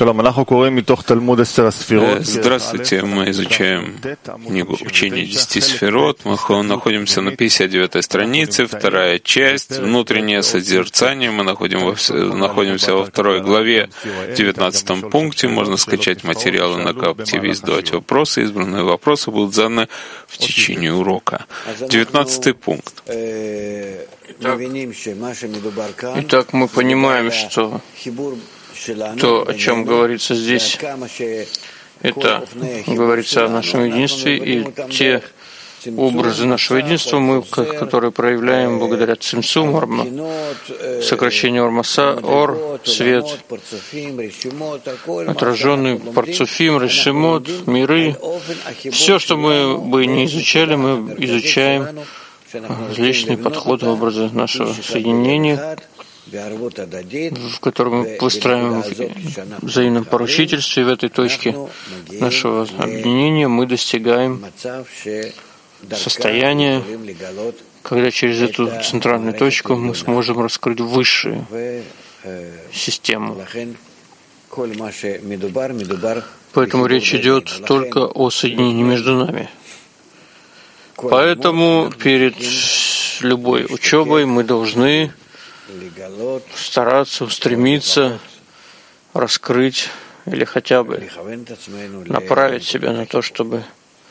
Здравствуйте, мы изучаем книгу «Учение 10 сферот». Мы находимся на 59-й странице, вторая часть, внутреннее созерцание. Мы находимся во второй главе, 19 пункте. Можно скачать материалы на КАП-ТВ, задавать вопросы. Избранные вопросы будут заданы в течение урока. 19 пункт. Итак, мы понимаем, что то, о чем говорится здесь, это говорится о нашем единстве, и те образы нашего единства, которые проявляем благодаря цимсум, сокращению ормаса, ор, свет, отраженный парцуфим, решимот, миры. Все, что мы бы не изучали, мы изучаем различные подходы, образы нашего соединения, в котором мы выстраиваем в взаимном поручительстве. И в этой точке нашего объединения мы достигаем состояния, когда через эту центральную точку мы сможем раскрыть высшую систему. Поэтому речь идет только о соединении между нами. Поэтому перед любой учебой мы должны стараться, устремиться, раскрыть или хотя бы направить себя на то, чтобы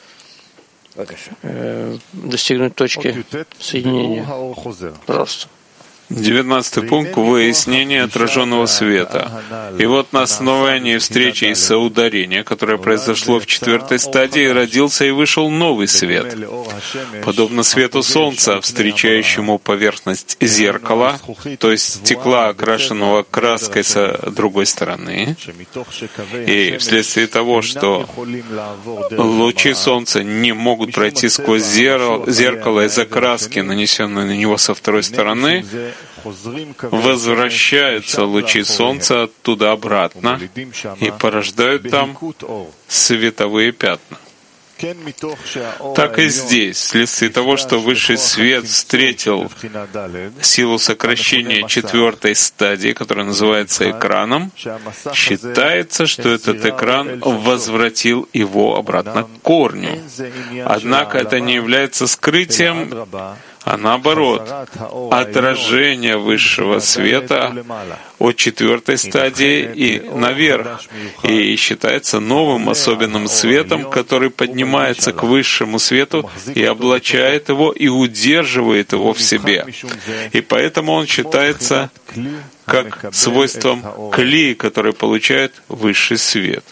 достигнуть точки соединения. Пожалуйста. 19 пункт — выяснение отраженного света. И вот на основании встречи и соударения, которое произошло в 4-й стадии, родился и вышел новый свет. Подобно свету Солнца, встречающему поверхность зеркала, то есть стекла, окрашенного краской с другой стороны. И вследствие того, что лучи Солнца не могут пройти сквозь зеркало из-за краски, нанесенной на него со второй стороны, возвращаются лучи Солнца оттуда обратно и порождают там световые пятна. Так и здесь, вследствие того, что высший свет встретил силу сокращения 4-й стадии, которая называется экраном, считается, что этот экран возвратил его обратно к корню. Однако это не является скрытием, а наоборот, отражение высшего света от 4-й стадии и наверх, и считается новым особенным светом, который поднимается к высшему свету и облачает его и удерживает его в себе. И поэтому он считается как свойством кли, который получает высший свет.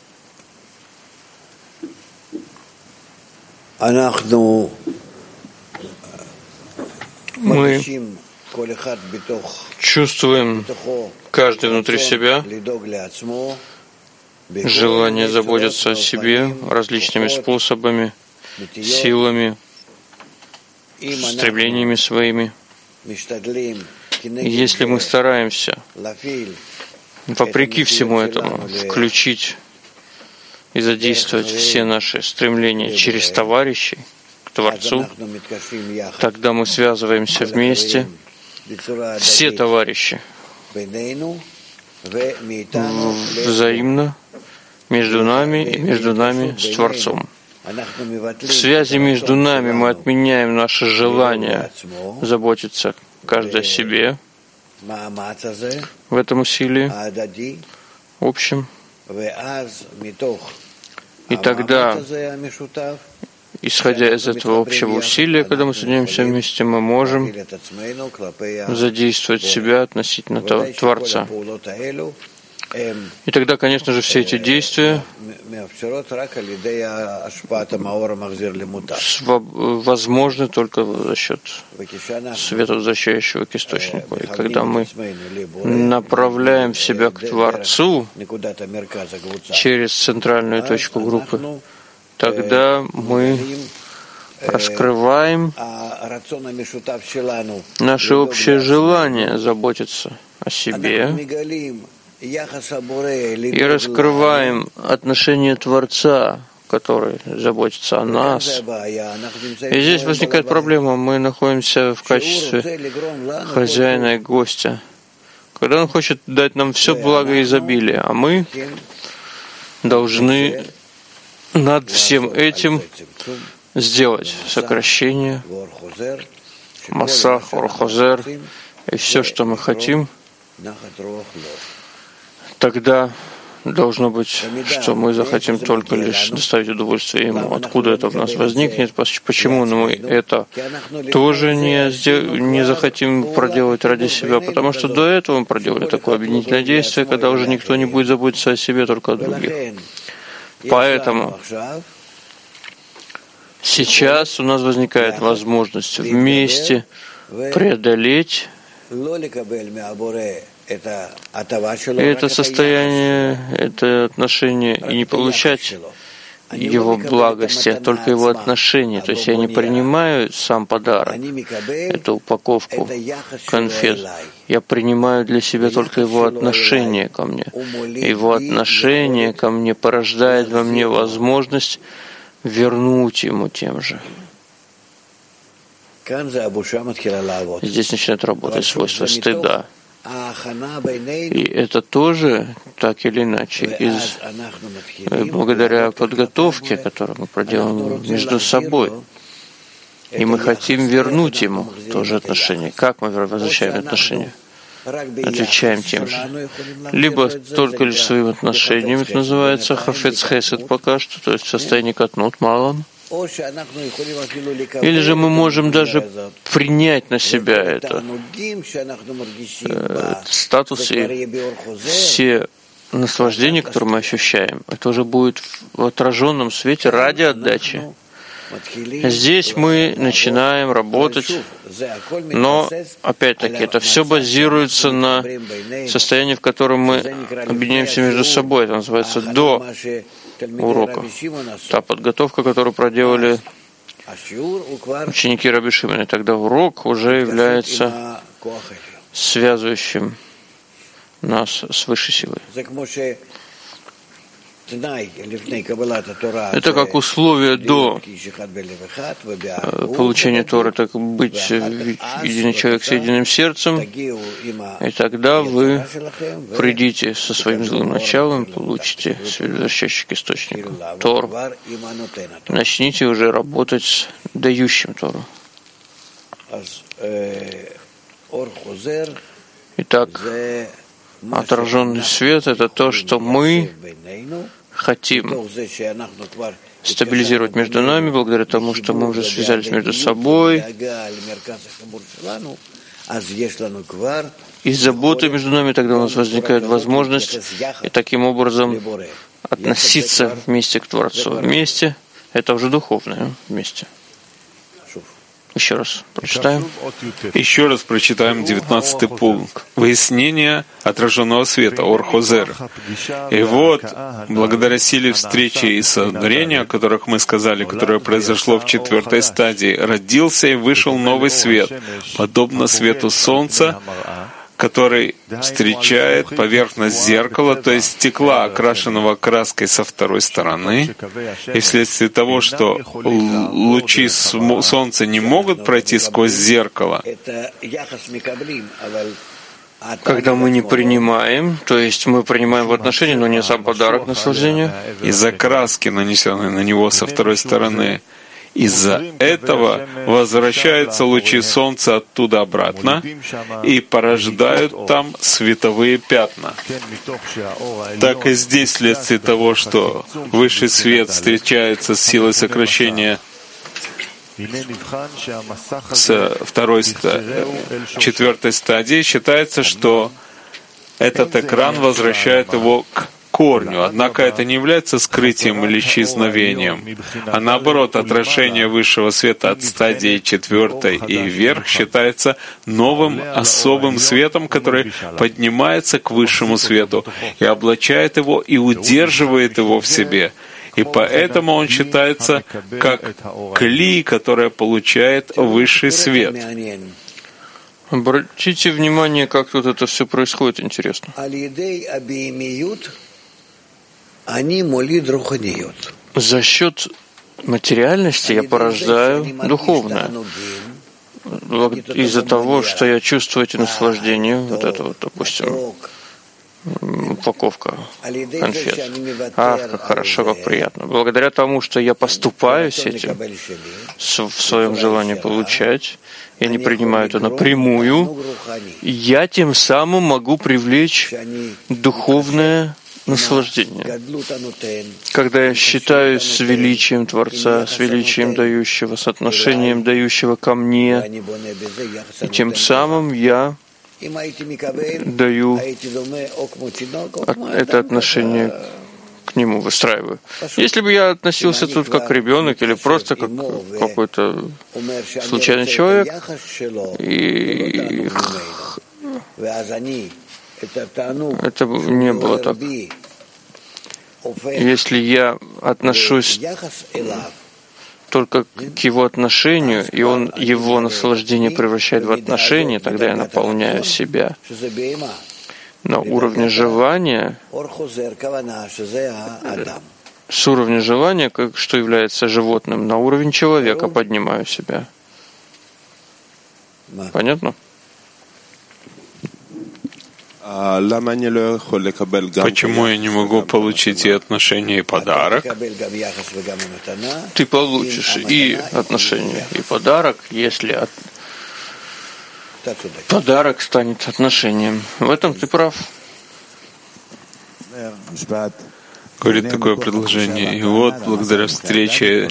Мы чувствуем каждый внутри себя желание заботиться о себе различными способами, силами, стремлениями своими. И если мы стараемся, вопреки всему этому, включить и задействовать все наши стремления через товарищей, Творцу, тогда мы связываемся вместе, все товарищи, взаимно, между нами и между нами с Творцом. В связи между нами мы отменяем наше желание заботиться каждый о себе в этом усилии общем. И тогда, исходя из этого общего усилия, когда мы соединяемся вместе, мы можем задействовать себя относительно Творца. И тогда, конечно же, все эти действия возможны только за счет света, возвращающего к источнику. И когда мы направляем себя к Творцу через центральную точку группы, тогда мы раскрываем наше общее желание заботиться о себе и раскрываем отношение Творца, который заботится о нас. И здесь возникает проблема. Мы находимся в качестве хозяина и гостя, когда Он хочет дать нам все благо и изобилие, а мы должны над всем этим сделать сокращение, массах, орхозер, и все, что мы хотим, тогда должно быть, что мы захотим только лишь доставить удовольствие Ему. Откуда это в нас возникнет? Почему мы это тоже не захотим проделать ради себя? Потому что до этого мы проделали такое объединительное действие, когда уже никто не будет заботиться о себе, только о других. Поэтому сейчас у нас возникает возможность вместе преодолеть это состояние, это отношение, и не получать Его благости, а только Его отношения. То есть я не принимаю сам подарок, эту упаковку конфет. Я принимаю для себя только Его отношение ко мне. Его отношение ко мне порождает во мне возможность вернуть Ему тем же. Здесь начинает работать свойство стыда. И это тоже, так или иначе, благодаря подготовке, которую мы проделаем между собой. И мы хотим вернуть Ему тоже отношение. Как мы возвращаем отношения? Отвечаем тем же. Либо только лишь своим отношением, это называется хафец хесед пока что, то есть состояние катнут малом. Или же мы можем даже принять на себя это статус и все наслаждения, которые мы ощущаем. Это уже будет в отраженном свете ради отдачи. Здесь мы начинаем работать, но, опять-таки, это все базируется на состоянии, в котором мы объединяемся между собой. Это называется до урока. Та подготовка, которую проделали ученики Раби Шимона. И тогда урок уже является связывающим нас с высшей силой. Это как условие до получения Торы, так быть единый человек с единым сердцем, и тогда вы придите со своим злым началом, получите возвращающий к источнику Тору. Начните уже работать с дающим Тору. Итак, отраженный свет — это то, что мы хотим стабилизировать между нами, благодаря тому, что мы уже связались между собой, и заботы между нами, тогда у нас возникает возможность и таким образом относиться вместе к Творцу. Вместе — это уже духовное вместе. Еще раз прочитаем. Еще раз прочитаем 19-й пункт. Выяснение отраженного света, Ор-Хозер. И вот, благодаря силе встречи и сотворения, о которых мы сказали, которое произошло в 4-й стадии, родился и вышел новый свет, подобно свету солнца, который встречает поверхность зеркала, то есть стекла, окрашенного краской со второй стороны, и вследствие того, что лучи солнца не могут пройти сквозь зеркало, когда мы не принимаем, то есть мы принимаем в отношении, но не сам подарок наслаждения, из-за краски, нанесенной на него со второй стороны, из-за этого возвращаются лучи солнца оттуда обратно и порождают там световые пятна. Так и здесь, вследствие того, что высший свет встречается с силой сокращения с четвертой стадии, считается, что этот экран возвращает его к корню, однако это не является скрытием или исчезновением, а наоборот, отражение высшего света от стадии 4 и вверх считается новым особым светом, который поднимается к высшему свету и облачает его и удерживает его в себе. И поэтому он считается как кли, которое получает высший свет. Обратите внимание, как тут это все происходит, интересно. За счет материальности я порождаю духовное. из-за того, что я чувствую эти наслаждения, вот это вот, допустим, упаковка конфет. Ах, как хорошо, как приятно. Благодаря тому, что я поступаю с этим, в своем желании получать, я не принимаю это напрямую, я тем самым могу привлечь духовное наслаждение. Когда я считаюсь с величием Творца, с величием дающего, с отношением дающего ко мне, и тем самым я даю это отношение к нему, выстраиваю. Если бы я относился тут как ребенок или просто как какой-то случайный человек, и это не было так. Если я отношусь только к его отношению, и он его наслаждение превращает в отношение, тогда я наполняю себя. На уровне желания, с уровня желания, что является животным, на уровень человека поднимаю себя. Понятно? Почему я не могу получить и отношение, и подарок? Ты получишь и отношение, и подарок, если подарок станет отношением. В этом ты прав. Говорит такое предложение. И вот, благодаря встрече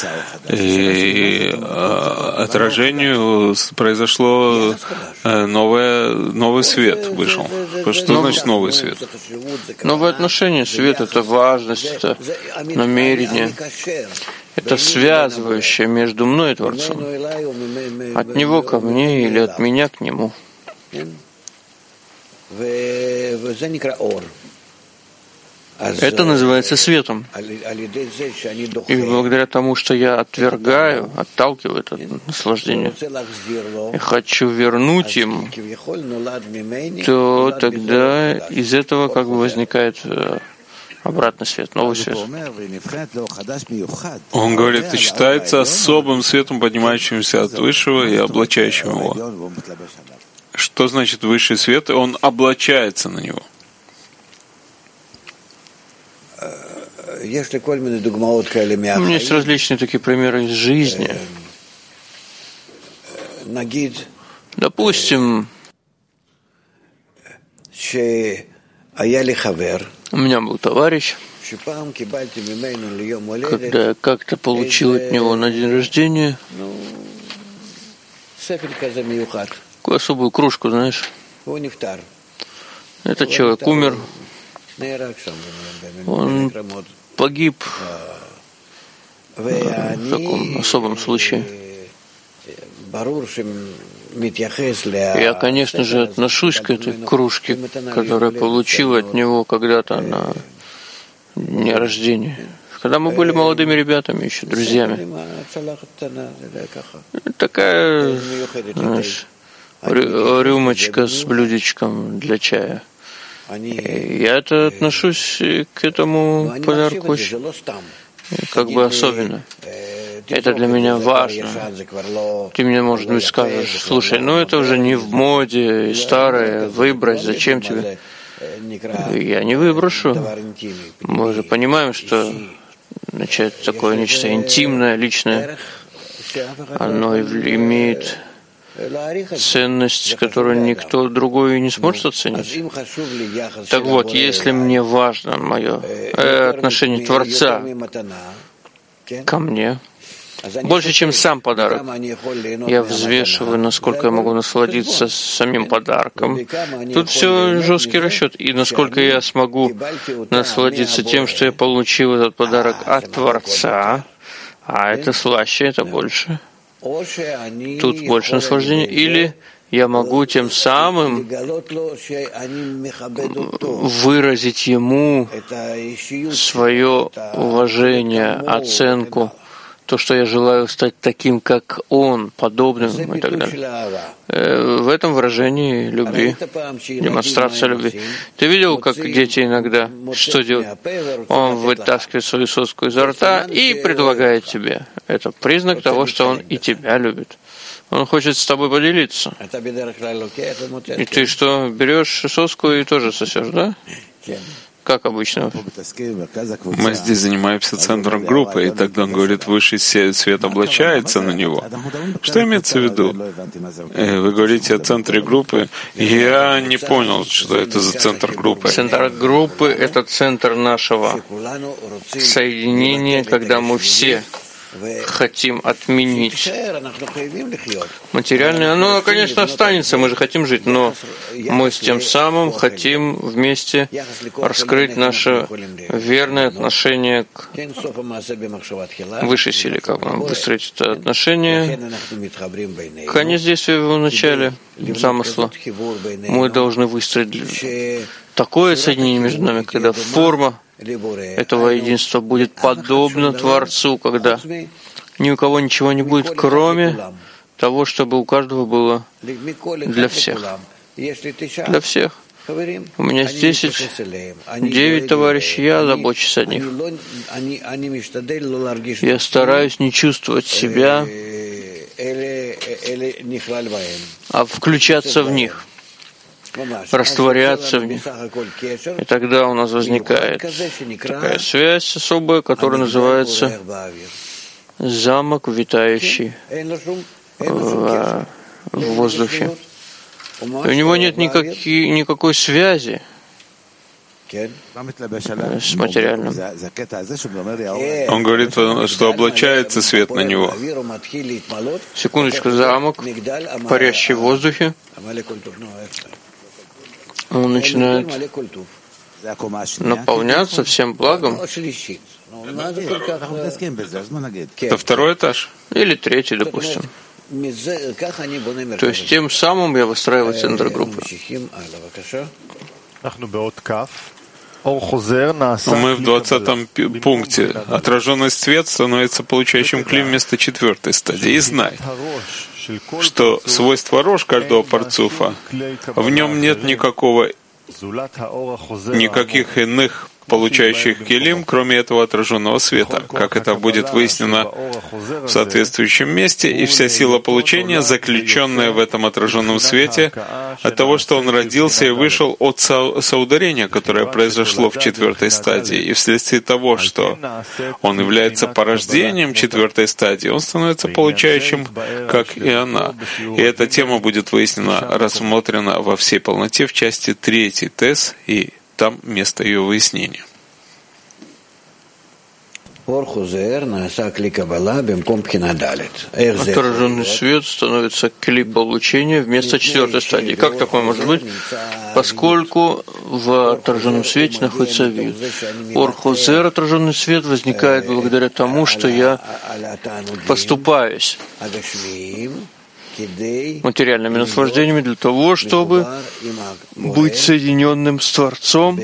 и отражению произошло новый свет вышел. Что значит новый свет? Новые отношения, свет — это важность, это намерение, это связывающее между мной и Творцом. От него ко мне или от меня к нему. Это называется светом. И благодаря тому, что я отталкиваю это наслаждение, и хочу вернуть им, то тогда из этого как бы возникает обратный свет, новый свет. Он говорит, и считается особым светом, поднимающимся от Высшего и облачающим его. Что значит высший свет? Он облачается на него. У меня есть различные такие примеры из жизни. Допустим, у меня был товарищ, когда я как-то получил от него на день рождения такую особую кружку, знаешь. Этот человек умер. Он погиб в таком особом случае. Я, конечно же, отношусь к этой кружке, которую я получил от него когда-то на дне рождения. Когда мы были молодыми ребятами, еще друзьями. Такая, знаешь, рюмочка с блюдечком для чая. Я отношусь к этому подарку как бы особенно. Это для меня важно. Ты мне, может быть, скажешь, слушай, это уже не в моде, старое, выбрось, зачем тебе? Я не выброшу. Мы же понимаем, что такое нечто интимное, личное, оно имеет ценность, которую никто другой не сможет оценить. Так вот, если мне важно мое отношение Творца ко мне, больше, чем сам подарок, я взвешиваю, насколько я могу насладиться самим подарком. Тут все жесткий расчет. И насколько я смогу насладиться тем, что я получил этот подарок от Творца, а это слаще, это больше. Тут больше наслаждения. Или я могу тем самым выразить ему свое уважение, оценку, то, что я желаю стать таким, как он, подобным и так далее. В этом выражении любви, демонстрация любви. Ты видел, как дети иногда что делают? Он вытаскивает свою соску изо рта и предлагает тебе. Это признак того, что он и тебя любит. Он хочет с тобой поделиться. И ты что, берешь соску и тоже сосешь, да? Как обычно. Мы здесь занимаемся центром группы, и тогда он говорит, высший свет облачается на него. Что имеется в виду? Вы говорите о центре группы. Я не понял, что это за центр группы. Центр группы — это центр нашего соединения, когда мы все хотим отменить материальное. Оно, конечно, останется, мы же хотим жить, но мы с тем самым хотим вместе раскрыть наше верное отношение к высшей силе, как нам выстроить это отношение. Конец действия в начале замысла. Мы должны выстроить такое соединение между нами, когда форма этого единства будет подобно Творцу, когда ни у кого ничего не будет, кроме того, чтобы у каждого было для всех. Для всех. У меня здесь 9 товарищей, я забочусь о них. Я стараюсь не чувствовать себя, а включаться в них, растворяться в них. И тогда у нас возникает такая связь особая, которая называется замок, витающий в воздухе. И у него нет никакой связи с материальным. Он говорит, что облачается свет на него. Секундочку, замок, парящий в воздухе, он начинает наполняться всем благом. Это второй этаж? Или третий, допустим. То есть тем самым я выстраиваю центр группы. Мы в 20-м пункте. Отраженный свет становится получающим клим вместо 4-й стадии. И знай, что свойство рож каждого парцуфа, в нем нет никаких иных получающих келим, кроме этого отраженного света, как это будет выяснено в соответствующем месте, и вся сила получения, заключенная в этом отраженном свете, от того, что он родился и вышел от соударения, которое произошло в 4-й стадии, и вследствие того, что он является порождением 4-й стадии, он становится получающим, как и она. И эта тема будет выяснена, рассмотрена во всей полноте в части 3 ТЭС, и там место ее выяснения. Отраженный свет становится кли получения вместо 4-й стадии. Как такое может быть? Поскольку в отраженном свете находится вид. Ор-хозер, отраженный свет, возникает благодаря тому, что я поступаюсь материальными наслаждениями для того, чтобы быть соединенным с Творцом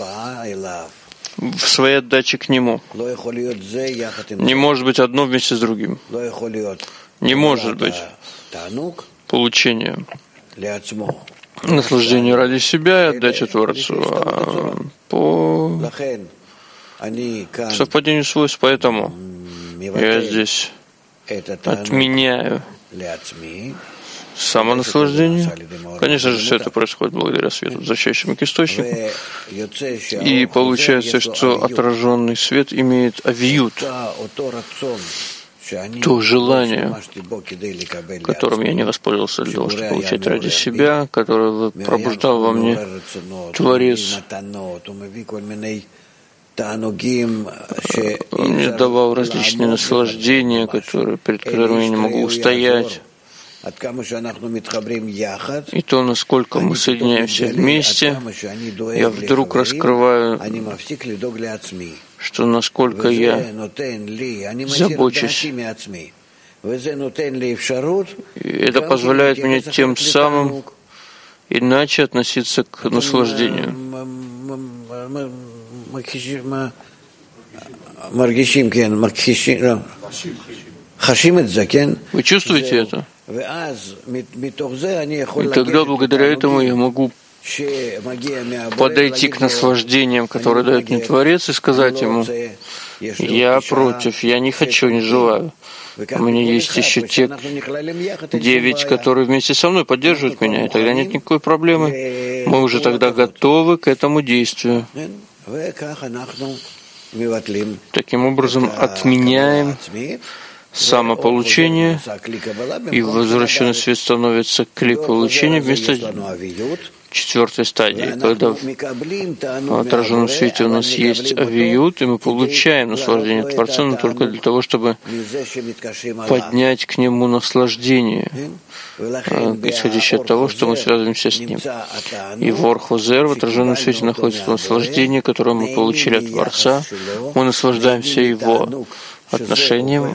в своей отдаче к Нему. Не может быть одно вместе с другим. Не может быть получение наслаждения ради себя и отдача Творцу. А по совпадению свойств, поэтому я здесь отменяю самонаслаждение. Конечно же, все это происходит благодаря свету, возвращающему к источнику. И получается, что отраженный свет имеет авиют, то желание, которым я не воспользовался для того, чтобы получать ради себя, которое пробуждал во мне Творец. Он мне давал различные наслаждения, перед которыми я не могу устоять. И то, насколько мы соединяемся вместе, я вдруг раскрываю, что насколько я забочусь. И это позволяет мне тем самым иначе относиться к наслаждению. Вы чувствуете это? И тогда благодаря этому я могу подойти к наслаждениям, которые дает мне Творец, и сказать ему: я против, я не хочу, не желаю. У меня есть еще те 9, которые вместе со мной поддерживают меня, и тогда нет никакой проблемы. Мы уже тогда готовы к этому действию. Таким образом, отменяем самополучение, и возвращенный свет становится кли получения вместо 4 стадии, когда в отраженном свете у нас есть авиют, и мы получаем наслаждение Творца, но только для того, чтобы поднять к нему наслаждение, исходящее от того, что мы связываемся с ним. И в Ор-Хозер, в отраженном свете, находится наслаждение, которое мы получили от Творца. Мы наслаждаемся его отношением,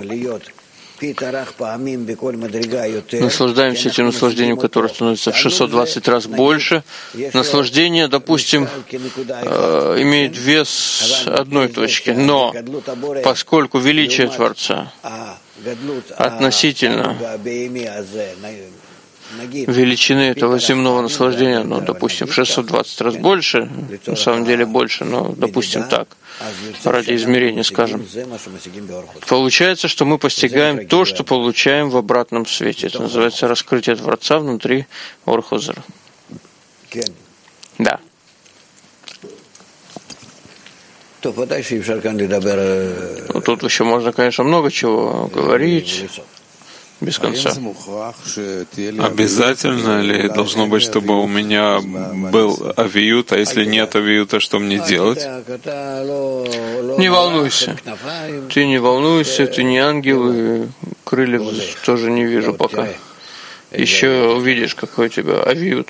наслаждаемся этим наслаждением, которое становится в 620 раз больше. Наслаждение, допустим, имеет вес одной точки, но поскольку величие Творца относительно величины этого земного наслаждения, ну, допустим, в 620 раз больше, на самом деле больше, но, допустим, так, ради измерения, скажем, получается, что мы постигаем то, что получаем в обратном свете. Это называется раскрытие Творца внутри Ор-Хозера. Да. Ну, тут еще можно, конечно, много чего говорить. Без конца. Обязательно ли должно быть, чтобы у меня был авиют, а если нет авиюта, что мне делать? Не волнуйся. Ты не волнуйся, ты не ангел, и крыльев тоже не вижу пока. Еще увидишь, какой у тебя авиют.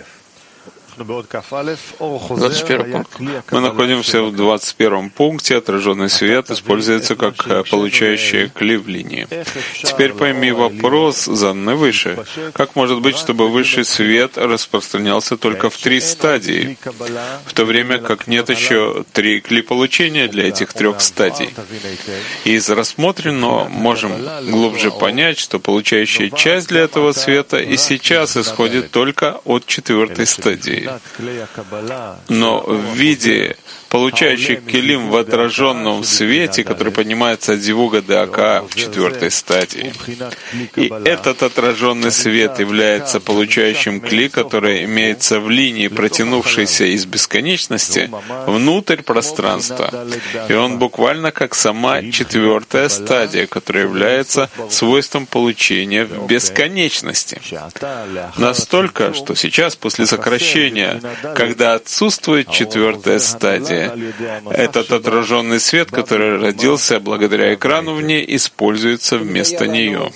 21 пункт. Мы находимся в 21 пункте. Отраженный свет используется как получающая кли в линии. Теперь пойми вопрос, заданный выше. Как может быть, чтобы высший свет распространялся только в 3 стадии, в то время как нет еще 3 кли получения для этих 3 стадий? И из рассмотренного можем глубже понять, что получающая часть для этого света и сейчас исходит только от 4 стадии. Но в виде получающих келим в отраженном свете, который поднимается от Зивуга до Ака в 4 стадии. И этот отраженный свет является получающим кли, который имеется в линии, протянувшейся из бесконечности внутрь пространства. И он буквально как сама 4 стадия, которая является свойством получения в бесконечности. Настолько, что сейчас, после сокращения, когда отсутствует 4 стадия, этот отраженный свет, который родился благодаря экрану в ней, используется вместо нее.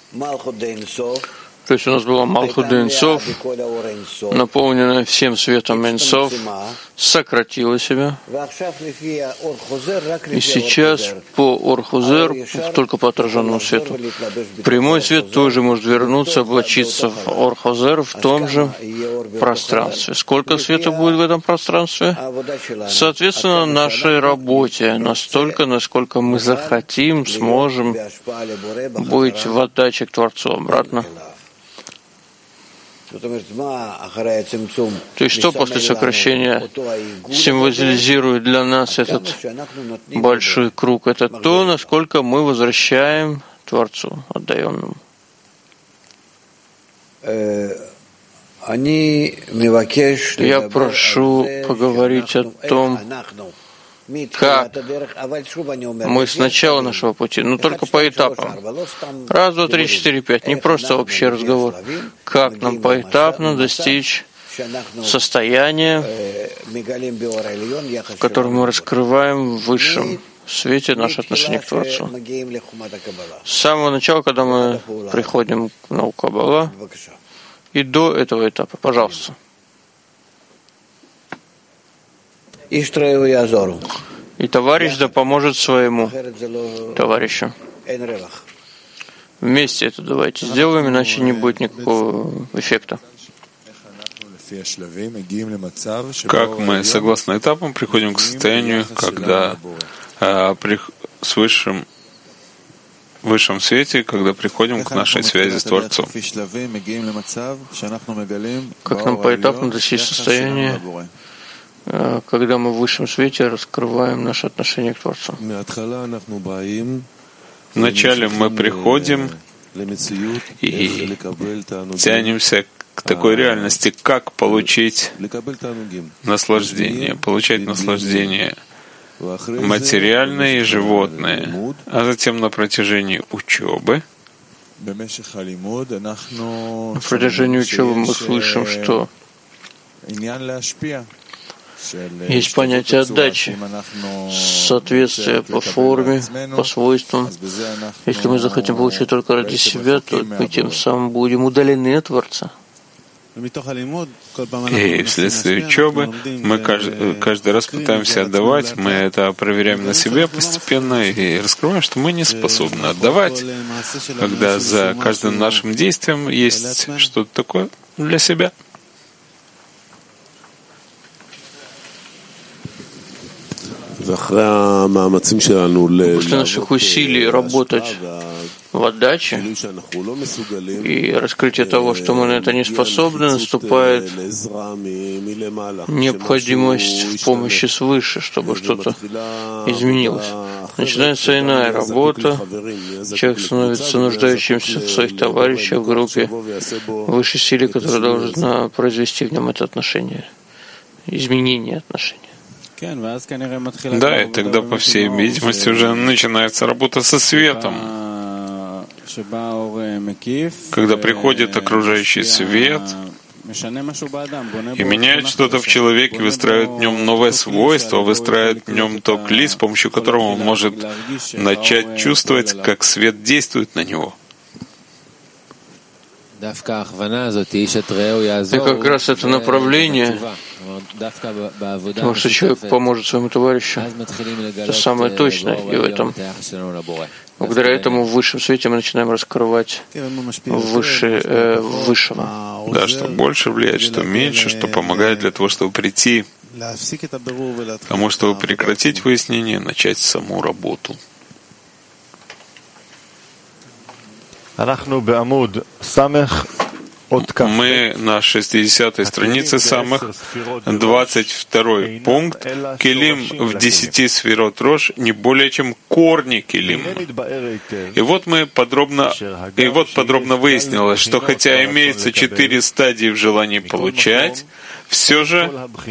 То есть у нас было Малхут де Эйн Соф, наполненная всем светом Эйн Соф, сократила себя. И сейчас по Ор-Хозер, только по отраженному свету, прямой свет тоже может вернуться, облачиться в Ор-Хозер в том же пространстве. Сколько света будет в этом пространстве? Соответственно, нашей работе, настолько, насколько мы захотим, сможем быть в отдаче к Творцу обратно. То есть что после сокращения символизирует для нас этот большой круг? Это то, насколько мы возвращаем Творцу, отдаенному. Я прошу поговорить о том, как мы с начала нашего пути, но только по этапам. 1, 2, 3, 4, 5. Не просто общий разговор. Как нам поэтапно достичь состояния, в котором мы раскрываем в высшем свете наше отношение к Творцу. С самого начала, когда мы приходим к науке Каббала, и до этого этапа. Пожалуйста. И товарищ да поможет своему товарищу. Вместе это давайте сделаем, иначе не будет никакого эффекта. Как мы, согласно этапам, приходим к состоянию, когда с высшим высшем свете, когда приходим к нашей связи с Творцом. Как нам поэтапно достичь состояния, когда мы в высшем свете раскрываем наше отношение к Творцу. Вначале мы приходим и тянемся к такой реальности, как получить наслаждение, получать наслаждение материальное и животное, а затем на протяжении учебы. На протяжении учебы мы слышим, что есть понятие отдачи, соответствие по форме, по свойствам. Если мы захотим получить только ради себя, то мы тем самым будем удалены от Творца. И вследствие учебы мы каждый раз пытаемся отдавать, мы это проверяем на себе постепенно и раскрываем, что мы не способны отдавать, когда за каждым нашим действием есть что-то такое для себя. После наших усилий работать в отдаче и раскрытия того, что мы на это не способны, наступает необходимость в помощи свыше, чтобы что-то изменилось. Начинается иная работа, человек становится нуждающимся в своих товарищах, в группе, в высшей силе, которая должна произвести в нем это отношение, изменение отношения. Да, и тогда, по всей видимости, уже начинается работа со светом. Когда приходит окружающий свет и меняет что-то в человеке, выстраивает в нем новое свойство, выстраивает в нем то кли, с помощью которого он может начать чувствовать, как свет действует на него. И как раз это направление, потому что человек поможет своему товарищу, это самое точное. И в этом, благодаря этому в высшем свете мы начинаем раскрывать высшего. Да, что больше влияет, что меньше, что помогает для того, чтобы прийти к тому, чтобы прекратить выяснение, начать саму работу. Мы на 60-й странице самых 22-й пункт. Келим в 10 сферот Рош не более чем корни келим. И вот подробно выяснилось, что хотя имеется 4 стадии в желании получать, все же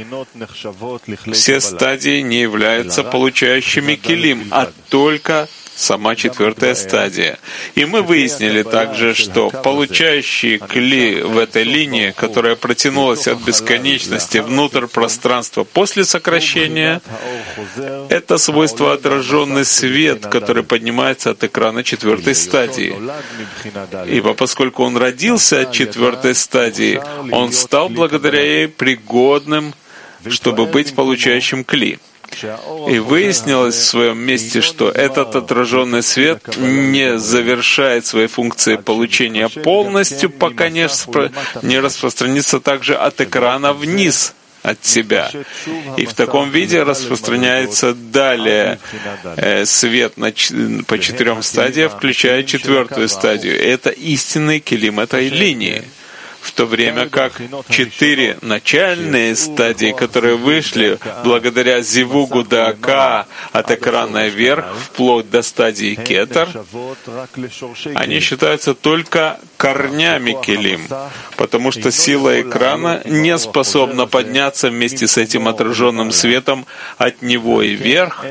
все стадии не являются получающими келим, а только сама 4-я стадия. И мы выяснили также, что получающие кли в этой линии, которая протянулась от бесконечности внутрь пространства после сокращения, это свойство отраженный свет, который поднимается от экрана 4-й стадии. Ибо поскольку он родился от 4-й стадии, он стал благодаря ей пригодным, чтобы быть получающим кли. И выяснилось в своем месте, что этот отраженный свет не завершает свои функции получения полностью, пока не распространится также от экрана вниз от себя. И в таком виде распространяется далее свет по 4 стадиям, включая 4-ю стадию. Это истинный келим этой линии. В то время как 4 начальные стадии, которые вышли благодаря зивугу дака от экрана вверх, вплоть до стадии кетер, они считаются только корнями келим, потому что сила экрана не способна подняться вместе с этим отраженным светом от него и вверх,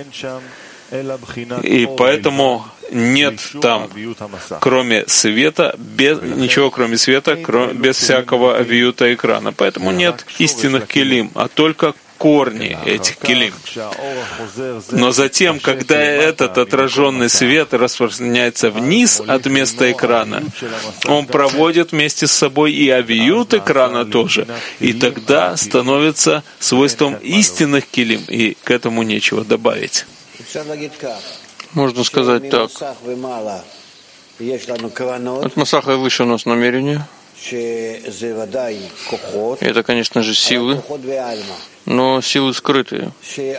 и поэтому нет там, кроме света, ничего кроме света, без всякого авиюта экрана. Поэтому нет истинных келим, а только корни этих келим. Но затем, когда этот отраженный свет распространяется вниз от места экрана, он проводит вместе с собой и авиют экрана тоже, и тогда становится свойством истинных келим, и к этому нечего добавить. Можно сказать так. От Масаха и выше у нас намерение, Это, конечно же, силы, но силы скрытые,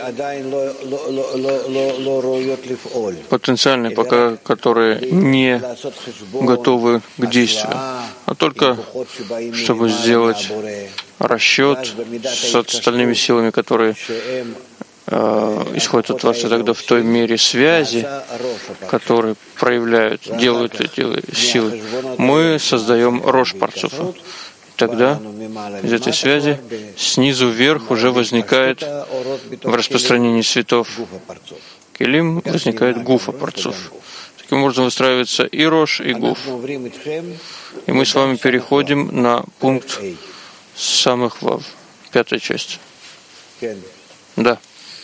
потенциальные, пока которые не готовы к действию, а только чтобы сделать расчет с остальными силами, которые исходят от Творца, тогда в той мере связи, которые делают эти силы, мы создаем рош парцуфа. Тогда из этой связи снизу вверх уже возникает в распространении светов келим, возникает гуфа парцуф. Таким образом выстраивается и рош, и гуф. И мы с вами переходим на пункт самых вав, 5-я часть. Да.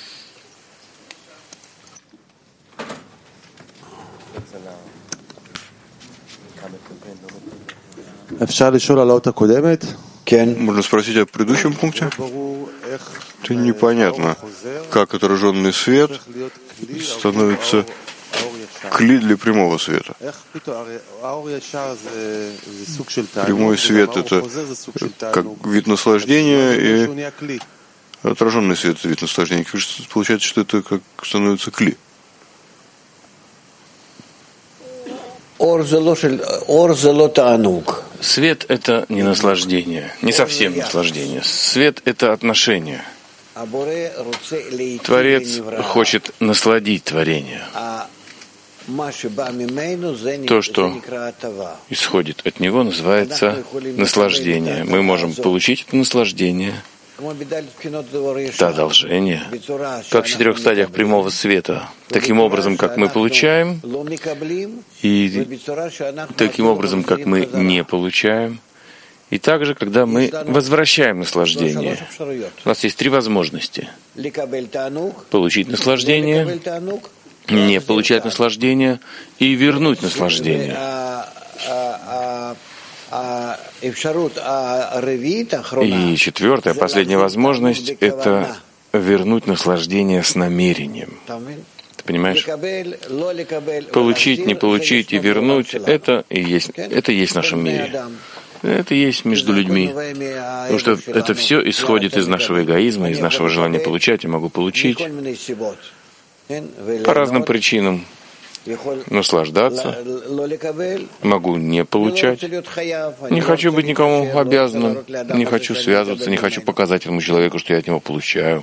Можно спросить о предыдущем пункте? Это непонятно, как отраженный свет становится кли для прямого света. Прямой свет — это как вид наслаждения, и отраженный свет — это вид наслаждения. Получается, что это как становится кли. Свет — это не наслаждение, не совсем наслаждение. Свет — это отношение. Творец хочет насладить творение. То, что исходит от него, называется наслаждение. Мы можем получить это наслаждение, это одолжение, как в 4 стадиях прямого света, таким образом, как мы получаем, и таким образом, как мы не получаем, и также, когда мы возвращаем наслаждение. У нас есть 3 возможности: получить наслаждение, не получать наслаждение и вернуть наслаждение. И 4-я, последняя возможность — это вернуть наслаждение с намерением. Ты понимаешь? Получить, не получить и вернуть — это и есть в нашем мире. Это и есть между людьми. Потому что это все исходит из нашего эгоизма, из нашего желания получать. Я могу получить по разным причинам. Наслаждаться, могу не получать, не хочу быть никому обязанным, не хочу связываться, не хочу показать этому человеку, что я от него получаю.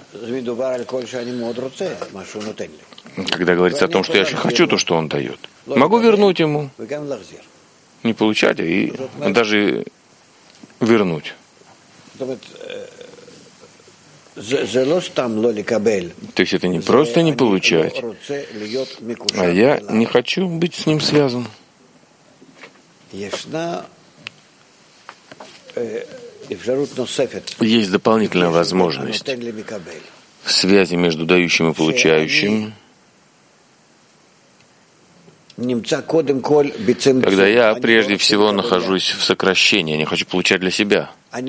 Когда говорится о том, что я очень хочу то, что он дает, могу вернуть ему, не получать, и даже вернуть. То есть это не просто не получать, а я не хочу быть с ним связан. Есть дополнительная возможность связи между дающим и получающим, когда я прежде всего нахожусь в сокращении, я не хочу получать для себя.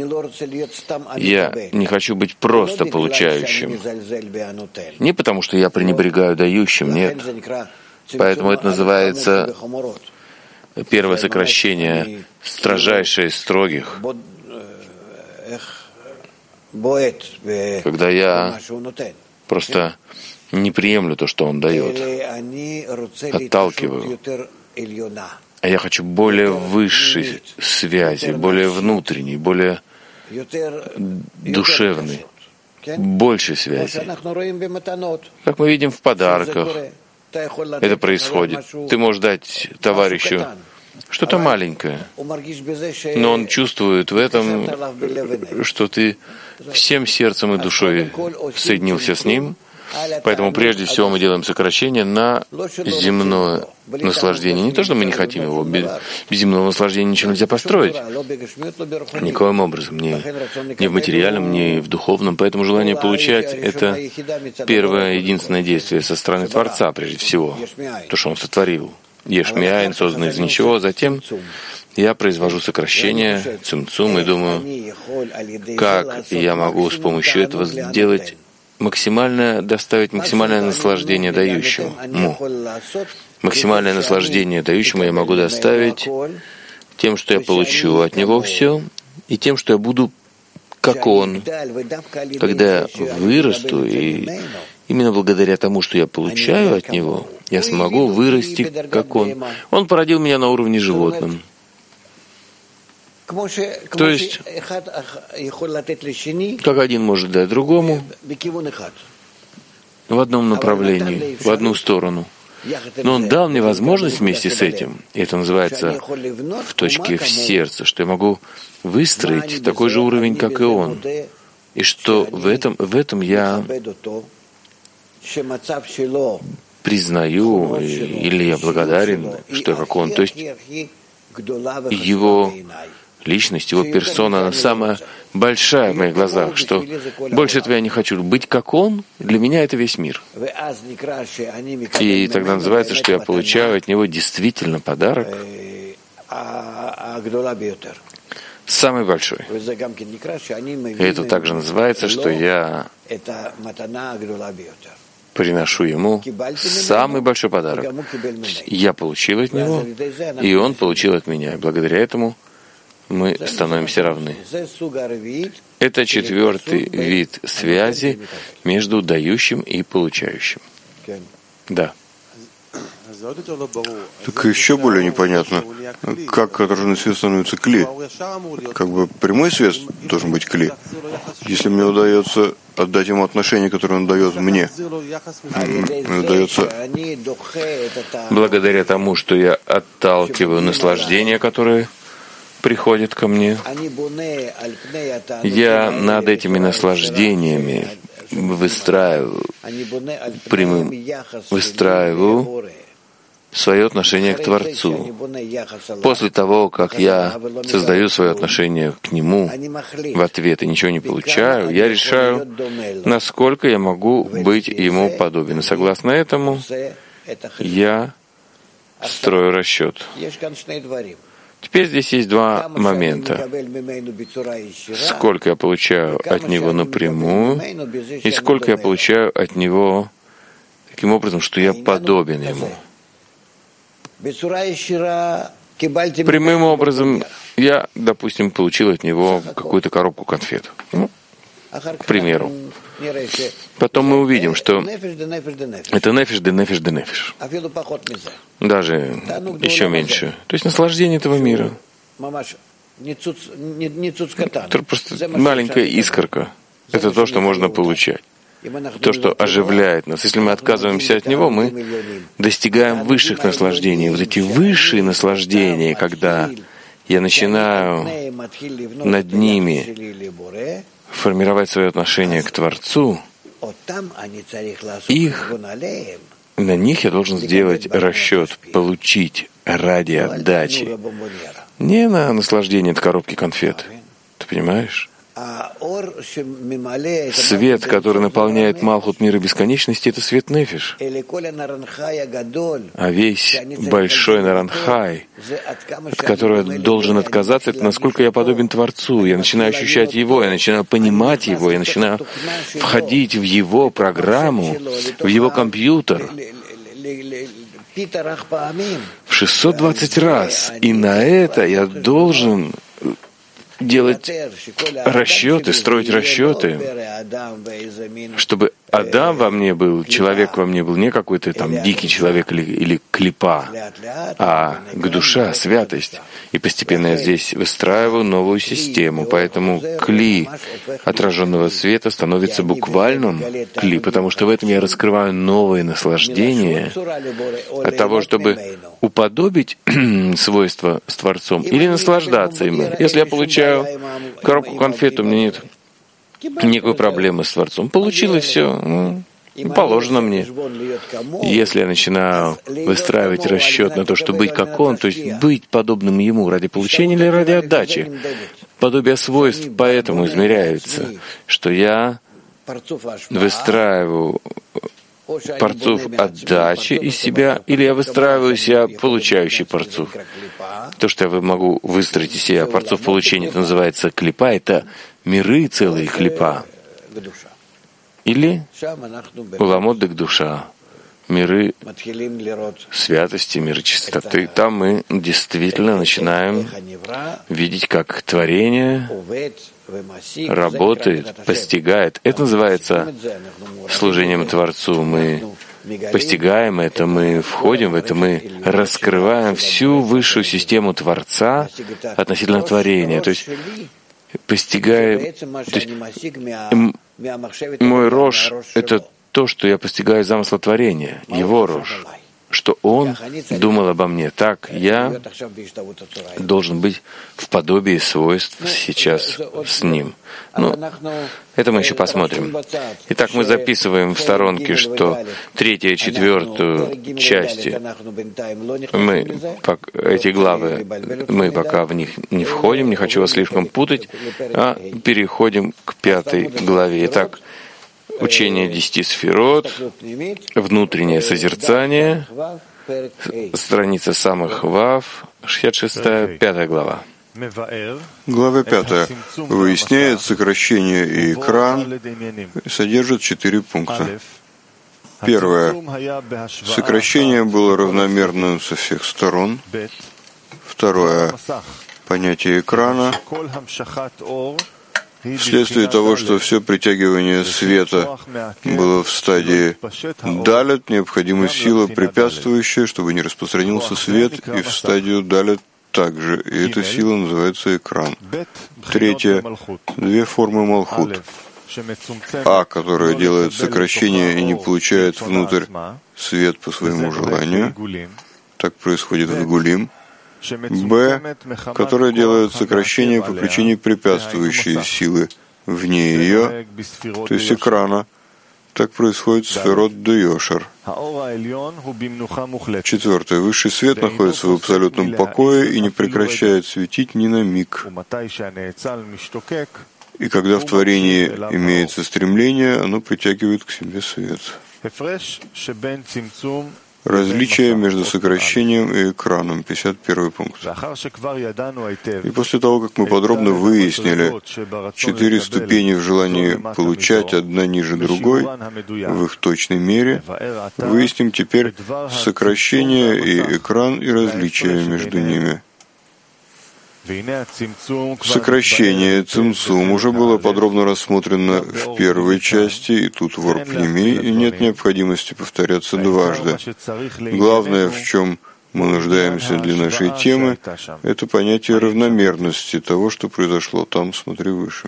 Я не хочу быть просто получающим. Не потому, что я пренебрегаю дающим, нет. Поэтому это называется первое сокращение, строжайшее из строгих, когда я просто не приемлю то, что он дает, отталкиваю. А я хочу более высшей связи, более внутренней, более душевной, большей связи. Как мы видим в подарках, это происходит. Ты можешь дать товарищу что-то маленькое, но он чувствует в этом, что ты всем сердцем и душой соединился с ним. Поэтому прежде всего мы делаем сокращение на земное наслаждение. Не то, что мы не хотим его. Без земного наслаждения ничего нельзя построить. Никоим образом. Ни в материальном, ни в духовном. Поэтому желание получать — это первое, единственное действие со стороны Творца, прежде всего. То, что Он сотворил. Еш миайн, созданный из ничего. Затем я произвожу сокращение, цимцум, и думаю, как я могу с помощью этого сделать доставить максимальное наслаждение дающему. Максимальное наслаждение дающему я могу доставить тем, что я получу от него все, и тем, что я буду как он. Когда я вырасту, и именно благодаря тому, что я получаю от него, я смогу вырасти как он. Он породил меня на уровне животном. То есть, как один может дать другому, в одном направлении, в одну сторону. Но он дал мне возможность вместе с этим, и это называется в точке в сердце, что я могу выстроить такой же уровень, как и он. И что в этом я признаю, или я благодарен, что я как он. То есть его личность, его персона, она самая большая в моих глазах, что больше этого я не хочу. Быть как он, для меня это весь мир. И тогда называется, что я получаю от него действительно подарок, самый большой. И это также называется, что я приношу ему самый большой подарок. Я получил от него, и он получил от меня. И благодаря этому мы становимся равны. Это четвертый вид связи между дающим и получающим. Да. Так еще более непонятно, как отраженный свет становится кли. Как бы прямой свет должен быть кли. Если мне удается отдать ему отношение, которое он дает мне, удается благодаря тому, что я отталкиваю наслаждение, которое приходит ко мне, я над этими наслаждениями выстраиваю свое отношение к Творцу. После того, как я создаю свое отношение к Нему в ответ и ничего не получаю, я решаю, насколько я могу быть Ему подобен. И согласно этому я строю расчет. Теперь здесь есть два момента. Сколько я получаю от Него напрямую, и сколько я получаю от Него таким образом, что я подобен Ему. Прямым образом я, допустим, получил от Него какую-то коробку конфет. К примеру. Потом мы увидим, что это нефиш де нефиш де нефиш. Даже еще меньше. То есть наслаждение этого мира. Это просто маленькая искорка. Это то, что можно получать. То, что оживляет нас. Если мы отказываемся от него, мы достигаем высших наслаждений. Вот эти высшие наслаждения, когда я начинаю над ними формировать свое отношение к Творцу, на них я должен сделать расчет, получить ради отдачи. Не на наслаждение от коробки конфет. Ты понимаешь? Свет, который наполняет Малхут мира бесконечности, это свет Нефиш. А весь большой Наранхай, от которого я должен отказаться, это насколько я подобен Творцу. Я начинаю ощущать Его, я начинаю понимать Его, я начинаю входить в Его программу, в Его компьютер в 620 раз. И на это я должен делать расчеты, строить расчеты, чтобы Адам во мне был, человек во мне был не какой-то там дикий человек или клипа, а к душа, святость. И постепенно я здесь выстраиваю новую систему, поэтому кли отраженного света становится буквальным кли, потому что в этом я раскрываю новые наслаждения от того, чтобы уподобить свойства с Творцом или наслаждаться им. Если я получаю коробку конфет, у меня нет никакой проблемы с Творцом. Получил и все. Положено мне. Если я начинаю выстраивать расчет на то, чтобы быть как Он, то есть быть подобным Ему ради получения или ради отдачи, подобие свойств поэтому измеряется, что я выстраиваю парцуф отдачи из себя, или я выстраиваю себя получающий парцуф. То, что я могу выстроить из себя парцуф получения, это называется клипа, это миры целые клипа. Или уламот дек душа. миры святости, миры чистоты. Там мы действительно начинаем видеть, как творение работает, постигает. Это называется служением Творцу. Мы постигаем это, мы входим в это, мы раскрываем всю высшую систему Творца относительно творения. То есть постигаем... То есть, мой рож — это то, что я постигаю из замысла творения, его рож, что он думал обо мне. Так я должен быть в подобии свойств сейчас с ним. Ну, это мы еще посмотрим. Итак, мы записываем в сторонке, что 3-ю и 4-ю части, эти главы, мы пока в них не входим, не хочу вас слишком путать, а переходим к 5-й главе. Итак, учение 10 сферот, внутреннее созерцание, страница самых Вав, 66-я, 5 глава. Глава 5 выясняет сокращение и экран, содержит 4 пункта. Первое. Сокращение было равномерным со всех сторон. Второе. Понятие экрана. Вследствие того, что все притягивание света было в стадии далет, необходима сила, препятствующая, чтобы не распространился свет, и в стадию далет также. И эта сила называется экран. Третье. 2 формы малхут. А, которая делает сокращение и не получает внутрь свет по своему желанию. Так происходит в Гулим. Б, которая делает сокращение по причине препятствующей силы вне ее, то есть экрана. Так происходит в сферот де Йошер. Четвертое. Высший свет находится в абсолютном покое и не прекращает светить ни на миг. И когда в творении имеется стремление, оно притягивает к себе свет. Различие между сокращением и экраном, 51 пункт. И после того, как мы подробно выяснили 4 ступени в желании получать одна ниже другой в их точной мере, выясним теперь сокращение и экран и различия между ними. Сокращение цимцум уже было подробно рассмотрено в первой части, и тут в Орпними, и нет необходимости повторяться дважды. Главное, в чем мы нуждаемся для нашей темы, это понятие равномерности того, что произошло там, смотри выше.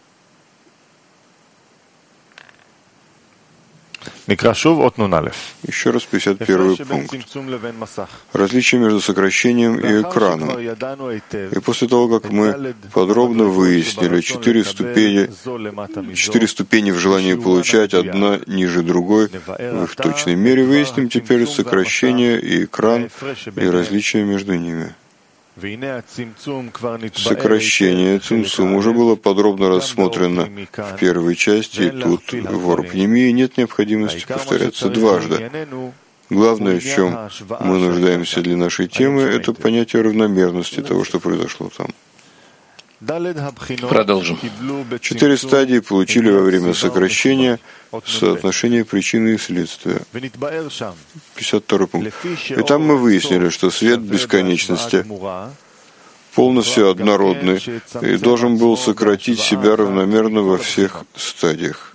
Еще раз 51 пункт. Различие между сокращением и экраном. И после того, как мы подробно выяснили 4 ступени в желании получать одна ниже другой в их точной мере, выясним теперь сокращение и экран и различия между ними. Сокращение цимцум уже было подробно рассмотрено в первой части, и тут в Орпними нет необходимости повторяться дважды. Главное, в чем мы нуждаемся для нашей темы, это понятие равномерности того, что произошло там. Продолжим. 4 стадии получили во время сокращения соотношение причины и следствия. 52 пункт. И там мы выяснили, что свет бесконечности полностью однородный и должен был сократить себя равномерно во всех стадиях.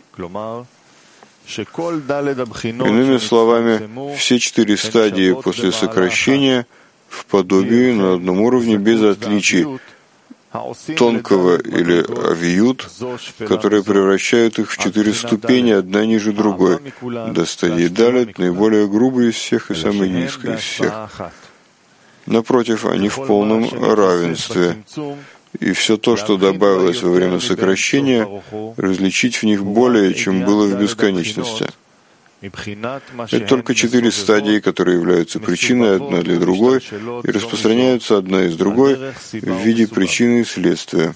Иными словами, все 4 стадии после сокращения в подобии на одном уровне без отличий тонкого или авиют, которые превращают их в 4 ступени, одна ниже другой, до стадии далет, наиболее грубой из всех и самой низкой из всех. Напротив, они в полном равенстве. И все то, что добавилось во время сокращения, различить в них более, чем было в бесконечности. Это только 4 стадии, которые являются причиной одна для другой и распространяются одна из другой в виде причины и следствия.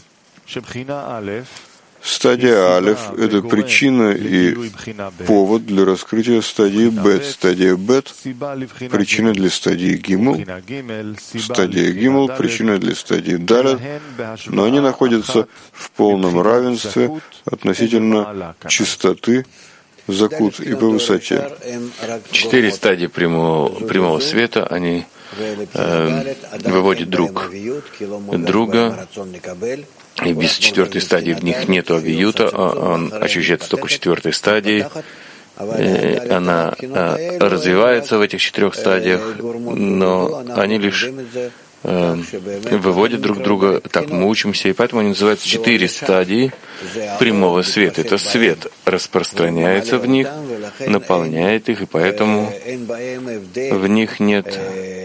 Стадия Алеф — это причина и повод для раскрытия стадии Бет. Стадия Бет — причина для стадии Гимл. Стадия Гимл — причина для стадии Далет, но они находятся в полном равенстве относительно чистоты закут и по высоте. 4 стадии прямого света, они выводят друг друга, и без 4 стадии в них нет авиюта, он ощущается только в 4 стадии. Она развивается в этих 4 стадиях, но они лишь выводят друг друга, так мы учимся, и поэтому они называются 4 стадии прямого света. Это свет распространяется в них, наполняет их, и поэтому в них нет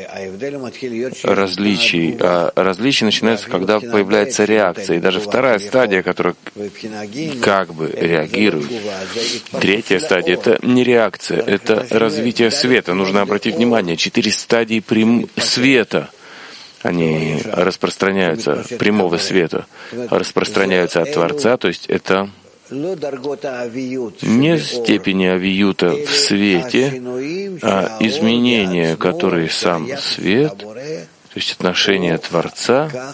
различий. А различия начинаются, когда появляется реакция. И даже 2 стадия, которая как бы реагирует. 3 стадия — это не реакция, это развитие света. Нужно обратить внимание, 4 стадии света. Они распространяются, прямого света, распространяются от Творца, то есть это не степени авиюта в свете, а изменения, которые сам свет, то есть отношение Творца,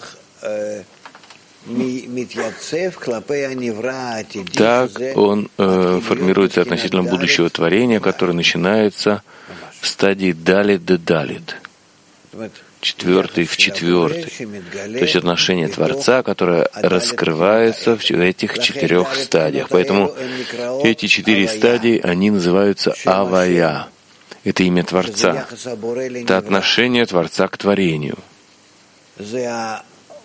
так он формируется относительно будущего творения, которое начинается в стадии далит-де-далит. 4 в 4. То есть отношение Творца, которое раскрывается в этих 4 стадиях. Поэтому эти 4 стадии, они называются Авая. Это имя Творца. Это отношение Творца к творению. Это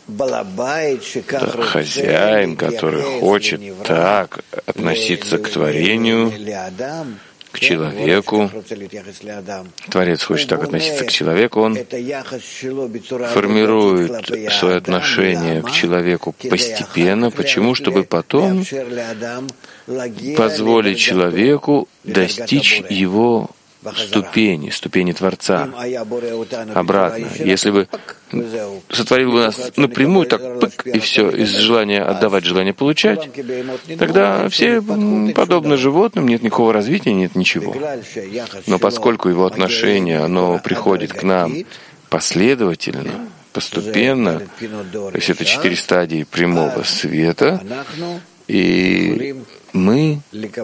хозяин, который хочет так относиться к творению, к человеку. Творец хочет так относиться к человеку, он формирует свое отношение к человеку постепенно. Почему? Чтобы потом позволить человеку достичь его ступени Творца. Обратно. Если бы сотворил бы нас напрямую, так пык, и все, из желания отдавать, желание получать, тогда все подобно животным, нет никакого развития, нет ничего. Но поскольку его отношение, оно приходит к нам последовательно, постепенно, то есть это 4 стадии прямого света, и мы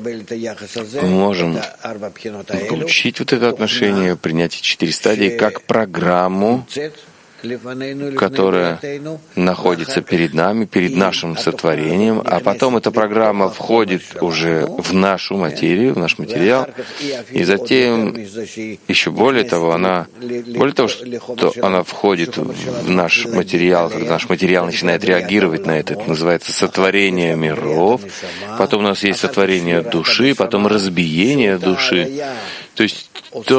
можем получить вот это отношение, принять эти 4 стадии как программу, которая находится перед нами, перед нашим сотворением, а потом эта программа входит уже в нашу материю, в наш материал, и затем, еще более того, что она входит в наш материал, когда наш материал начинает реагировать на это называется сотворение миров, потом у нас есть сотворение души, потом разбиение души, то есть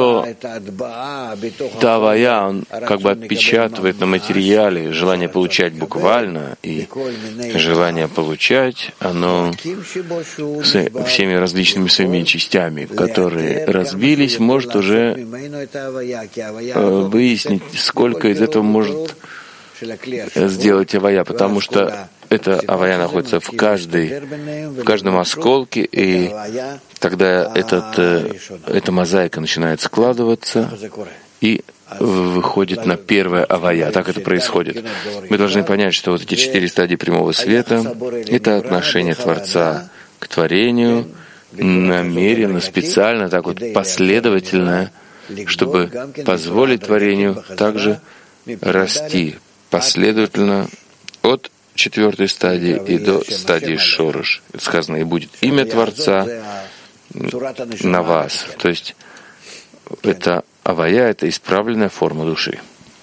Тавая, он как бы отпечатывает на материале желание получать буквально, и желание получать, оно всеми различными своими частями, которые разбились, может уже выяснить, сколько из этого может сделать авая, потому что эта авая находится в каждом осколке, и тогда эта мозаика начинает складываться и выходит на первое авая. Так это происходит. Мы должны понять, что вот эти 4 стадии прямого света — это отношение Творца к творению, намеренно, специально, так вот последовательно, чтобы позволить творению также расти последовательно от 4 стадии и до стадии Шорош. Сказано, и будет имя Творца на вас. То есть это авая, это исправленная форма души.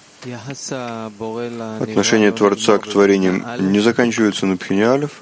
Отношение Творца к творениям не заканчивается на Пхине Алеф.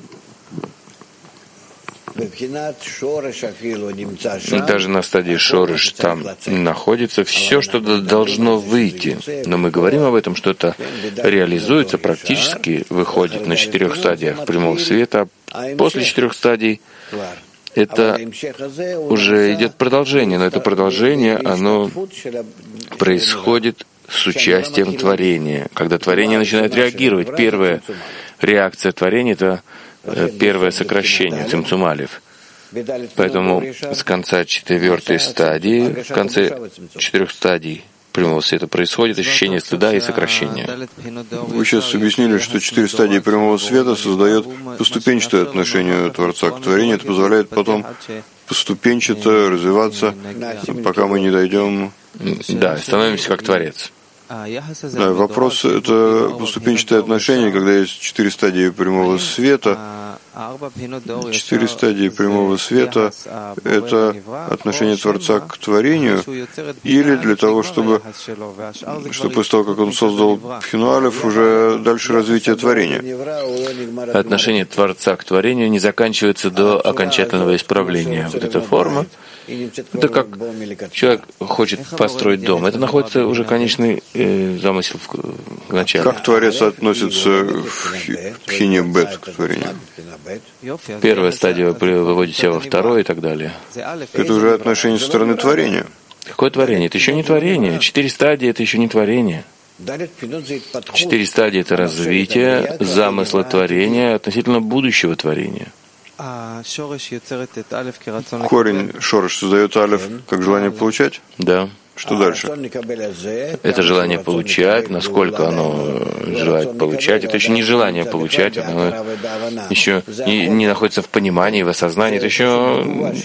Даже на стадии Шориш там находится все, что должно выйти. Но мы говорим об этом, что это реализуется, практически выходит на 4 стадиях прямого света. После 4 стадий это уже идет продолжение, но это продолжение, оно происходит с участием творения. Когда творение начинает реагировать, первая реакция творения — это первое сокращение, цимцум алеф. Поэтому с конца 4 стадии, в конце 4 стадий прямого света происходит ощущение стыда и сокращения. Вы сейчас объяснили, что 4 стадии прямого света создает поступенчатое отношение Творца к творению. Это позволяет потом поступенчато развиваться, пока мы не дойдем... Да, становимся как Творец. Да, вопрос — это поступенчатое отношение, когда есть 4 стадии прямого света. 4 стадии прямого света — это отношение Творца к творению, или для того, чтобы после того, как он создал Пхину Алеф, уже дальше развитие творения. Отношение Творца к творению не заканчивается до окончательного исправления. Вот эта форма, это как человек хочет построить дом. Это находится уже конечный замысел в начале. Как Творец относится в Пхине Бет к творению? Первая стадия выводит себя во второе и так далее. Это уже отношение со стороны творения. Какое творение? Это еще не творение. 4 стадии — это еще не творение. 4 стадии — это развитие замысла творения относительно будущего творения. Корень шореш создает алеф как желание получать? Да. Что дальше? Это желание получать, насколько оно желает получать. Это еще не желание получать, оно еще не находится в понимании, в осознании. Это еще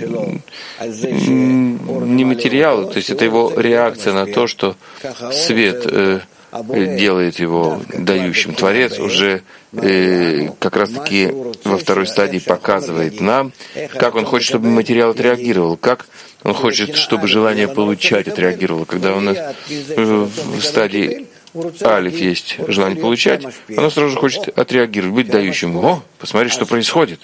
не материал, то есть это его реакция на то, что свет делает его дающим. Творец уже как раз-таки во второй стадии показывает нам, как он хочет, чтобы материал отреагировал, как он хочет, чтобы желание получать отреагировало. Когда у нас в стадии алиф есть желание получать, оно сразу же хочет отреагировать, быть дающим. О, посмотри, что происходит.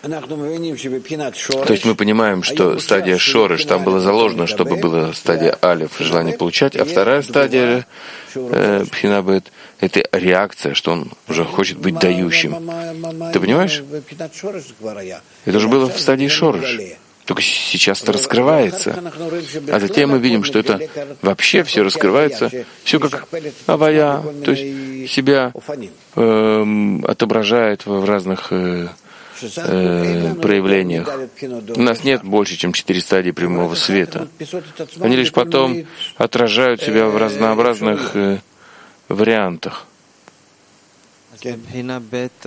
То есть мы понимаем, что стадия шореш, там было заложено, чтобы была стадия алиф, желание получать, а вторая стадия Пхина Бет — это реакция, что он уже хочет быть дающим. Ты понимаешь? Это уже было в стадии шореш. Только сейчас это раскрывается. А затем мы видим, что это вообще все раскрывается, все как авая, то есть себя отображает в разных проявлениях. У нас нет больше, чем 4 стадии прямого света. Они лишь потом отражают себя в разнообразных вариантах. В Пхине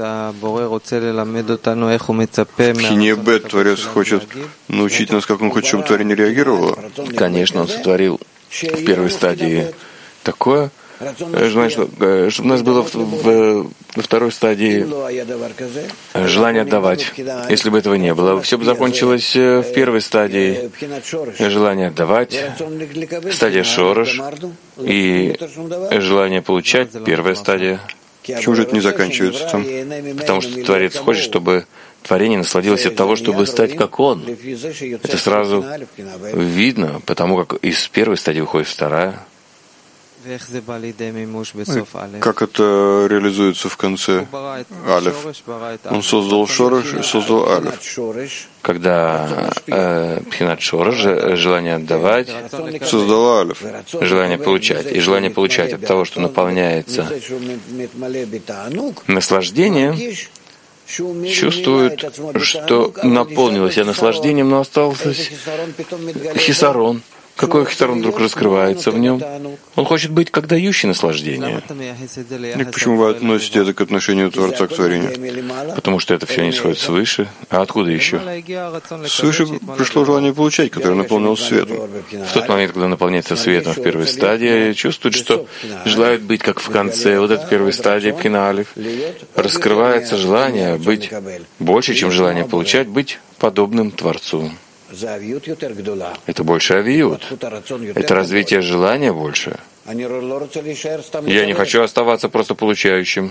Бет Творец хочет научить нас, как он хочет, чтобы творение реагировало. Конечно, он сотворил в первой стадии такое желание, чтобы у нас было во второй стадии желание отдавать. Если бы этого не было, все бы закончилось в первой стадии желание отдавать, стадия шореш, и желание получать, первая стадия. Почему же это не заканчивается там? Потому что Творец хочет, чтобы творение насладилось от того, чтобы стать как Он. Это сразу видно, потому как из первой стадии выходит вторая. Как это реализуется в конце алеф? Он создал шореш и создал алеф. Когда пхинат шореш, желание отдавать, создала алеф, желание получать. И желание получать от того, что наполняется наслаждение, чувствует, что наполнилось я наслаждением, но остался хисарон. Какой хисарон вдруг раскрывается в нем? Он хочет быть как дающий наслаждение. И почему вы относите это к отношению Творца к творению? Потому что это все не исходит свыше. А откуда еще? Свыше пришло желание получать, которое наполнилось светом. В тот момент, когда наполняется светом в первой стадии, чувствует, что желает быть как в конце вот этой первой стадии Пхина Алеф. Раскрывается желание быть больше, чем желание получать, быть подобным Творцу. Это больше авиют. Это развитие желания больше. Я не хочу оставаться просто получающим.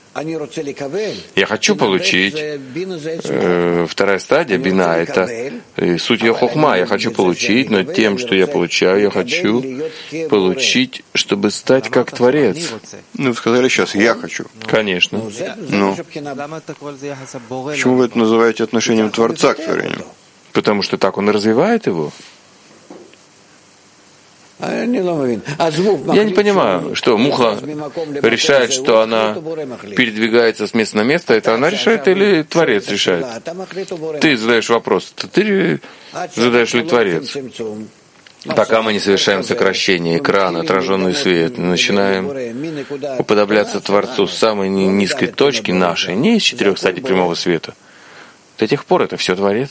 Я хочу получить. Вторая стадия бина — это суть ее хохма. Я хочу получить, но тем, что я получаю, я хочу получить, чтобы стать как Творец. Ну, сказали сейчас, я хочу. Конечно. Ну, почему вы это называете отношением Творца к творению? Потому что так он и развивает его. Я не понимаю, что муха решает, что она передвигается с места на место. Это она решает или Творец решает? Ты задаешь вопрос, ты задаешь ли Творец? Пока мы не совершаем сокращение экрана, отраженный свет, начинаем уподобляться Творцу с самой низкой точки нашей, не из 4 стадий прямого света. До тех пор это все Творец.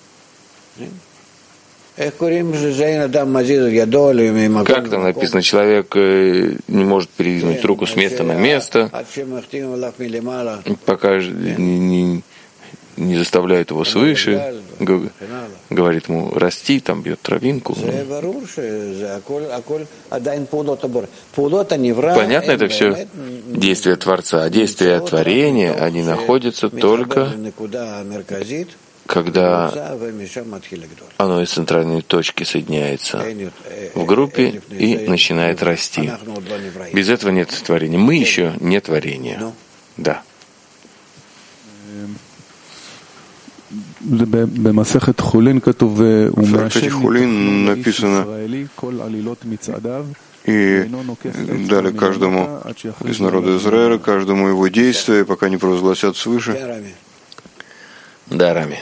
Как там написано, человек не может передвинуть руку с места на место, пока не заставляют его свыше, говорит ему расти, там бьет травинку. Понятно, это все действие Творца, а действия творения, они находятся только когда оно из центральной точки соединяется в группе и начинает расти. Без этого нет творения. Мы еще не творение. Да. В Трактате Хулин написано: и дали каждому из народа Израиля, каждому его действия, пока не провозгласят свыше. Да, Рами.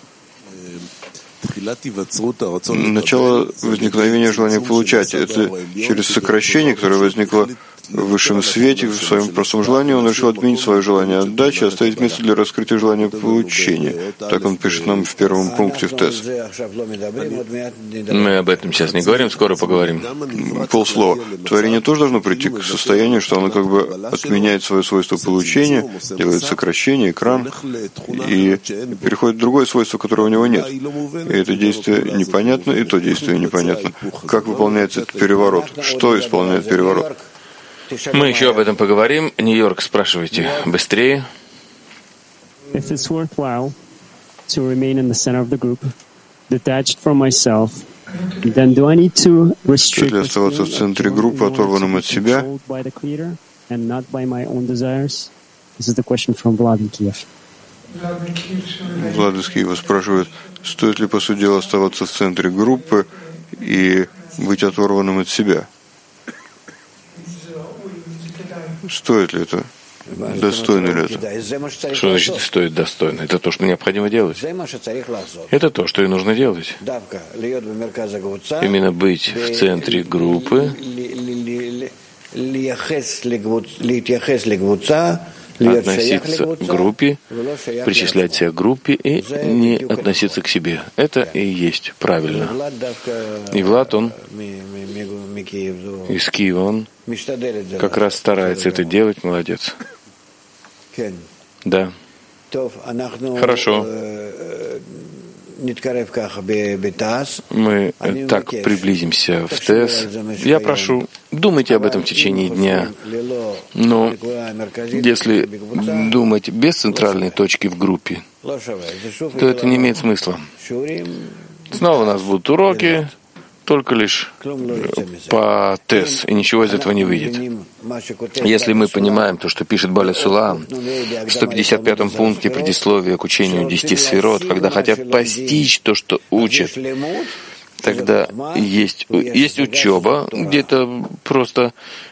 Начало возникновения желания получать — это через сокращение, которое возникло в высшем свете, в своем простом желании, он решил отменить свое желание отдачи и оставить место для раскрытия желания получения. Так он пишет нам в первом пункте в ТЭС. Мы об этом сейчас не говорим, скоро поговорим. Полслова. Творение тоже должно прийти к состоянию, что оно как бы отменяет свое свойство получения, делает сокращение, экран, и переходит в другое свойство, которого у него нет. И это действие непонятно, и то действие непонятно. Как выполняется этот переворот? Что исполняет переворот? Мы еще об этом поговорим. Нью-Йорк, спрашивайте быстрее. Стоит ли оставаться в центре группы, оторванным от себя? Влад из Киева спрашивает, стоит ли, по сути дела, оставаться в центре группы и быть оторванным от себя? Стоит ли это? Достойно ли это? Что значит стоит достойно? Это то, что необходимо делать. Это то, что и нужно делать. Именно быть в центре группы, относиться к группе, причислять себя к группе и не относиться к себе. Это и есть правильно. И Влад, он из Киева, он как раз старается это делать, молодец. Да. Хорошо. Мы так приблизимся в ТЭС. Я прошу, думайте об этом в течение дня. Но если думать без центральной точки в группе, то это не имеет смысла. Снова у нас будут уроки, только лишь по ТЭС, и ничего из этого не выйдет. Если мы понимаем то, что пишет Баля Сулам в 155-м пункте предисловия к учению 10 сферот, когда хотят постичь то, что учат, тогда есть учеба, где-то просто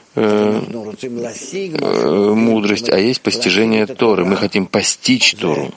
мудрость, а есть постижение Торы. Мы хотим постичь Тору.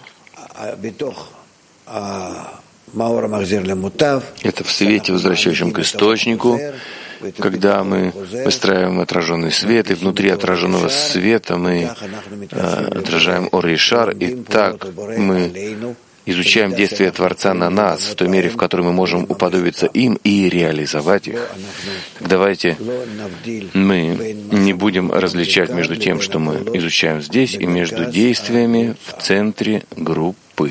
Это в свете, возвращающем к источнику, когда мы выстраиваем отраженный свет, и внутри отраженного света мы отражаем Ор и Шар, и так мы изучаем действия Творца на нас в той мере, в которой мы можем уподобиться им и реализовать их. Так давайте мы не будем различать между тем, что мы изучаем здесь, и между действиями в центре группы.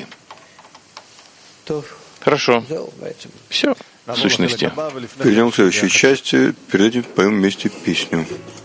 Хорошо. Все, в сущности. Перейдем к следующей части. Перед этим поем вместе песню.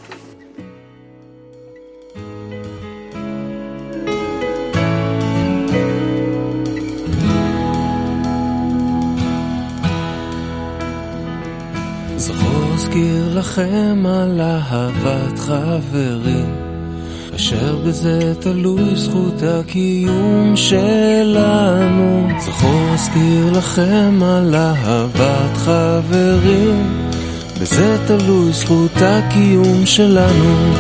אזכיר לכם על אהבת חברים אשר בזה תלוי זכות הקיום שלנו זכור אזכיר לכם על אהבת חברים בזה תלוי זכות הקיום שלנו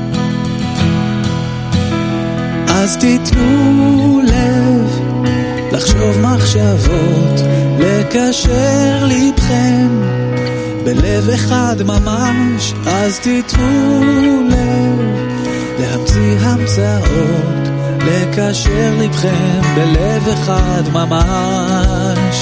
אז תיתנו לב לחשוב מחשבות, לקשר לבכם בלב אחד ממש, אז תיתנו לב להמציא המצאות, לקשר לבכם בלב אחד ממש.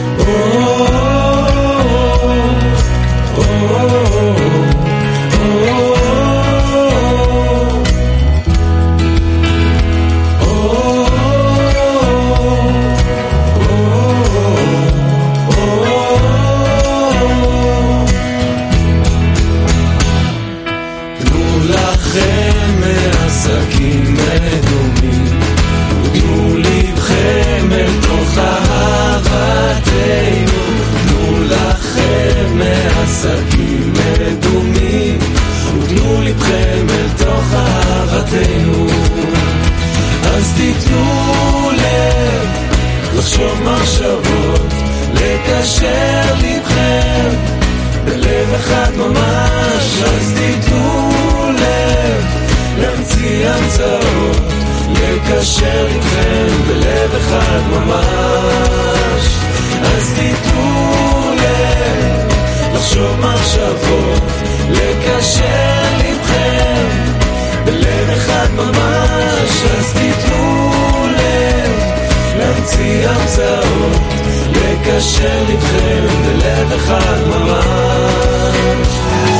עסקים מדומים, תנו לבכם אל תוך אהבתנו, תנו לכם מעסקים מדומים, ותנו לבכם אל תוך אהבתנו. אז תיתנו לב לחשוב מחשבות, לקשר לבכם בלב אחד ממש, אז תיתנו לב להמציא המצאות, לקשר איתכם בלב אחד ממש. אז תיתנו לב לחשוב מחשבות, לקשר איתכם בלב אחד ממש. אז תיתנו לב להמציא המצאות, לקשר איתכם בלב אחד ממש.